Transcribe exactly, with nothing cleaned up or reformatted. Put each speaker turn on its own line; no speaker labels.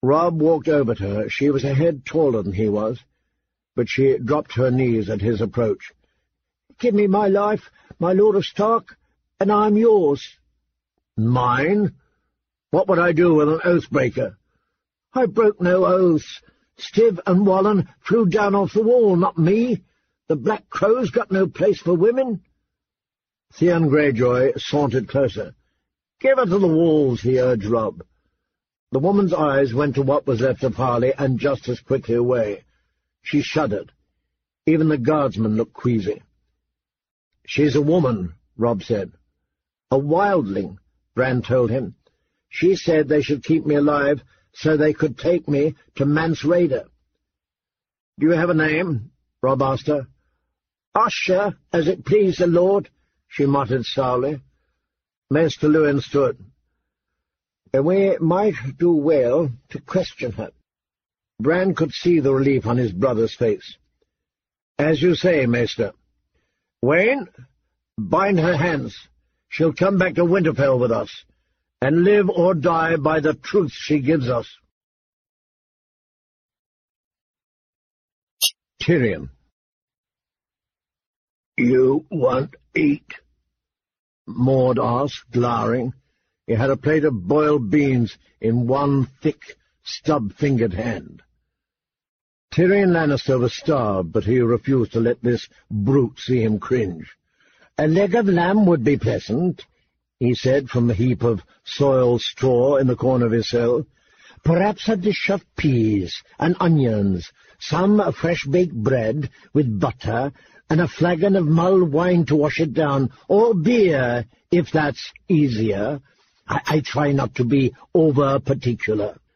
Rob walked over to her. She was a head taller than he was, but she dropped to her knees at his approach. "Give me my life, my Lord of Stark, and I'm yours." "Mine? What would I do with an oath-breaker?" "I broke no oaths. Stiv and Wallen flew down off the wall, not me. The Black Crow's got no place for women." Theon Greyjoy sauntered closer. "Give her to the wolves," he urged Rob. The woman's eyes went to what was left of Harley, and just as quickly away. She shuddered. Even the guardsman looked queasy. "She's a woman," Rob said. "A wildling," Bran told him. "She said they should keep me alive so they could take me to Mance Rayder." "Do you have a name?" Rob asked her. "Usher, as it please the Lord," she muttered sourly. Maester Luwin stood. "We might do well to question her." Bran could see the relief on his brother's face. "As you say, Maester. Wayne, bind her hands. She'll come back to Winterfell with us, and live or die by the truth she gives us." Tyrion. "You want eat?" Maud asked, glowering. He had a plate of boiled beans in one thick, stub-fingered hand. Tyrion Lannister was starved, but he refused to let this brute see him cringe. "A leg of lamb would be pleasant," he said from the heap of soiled straw in the corner of his cell. "Perhaps a dish of peas and onions, some fresh-baked bread with butter, and a flagon of mulled wine to wash it down, or beer, if that's easier. I, I try not to be over-particular."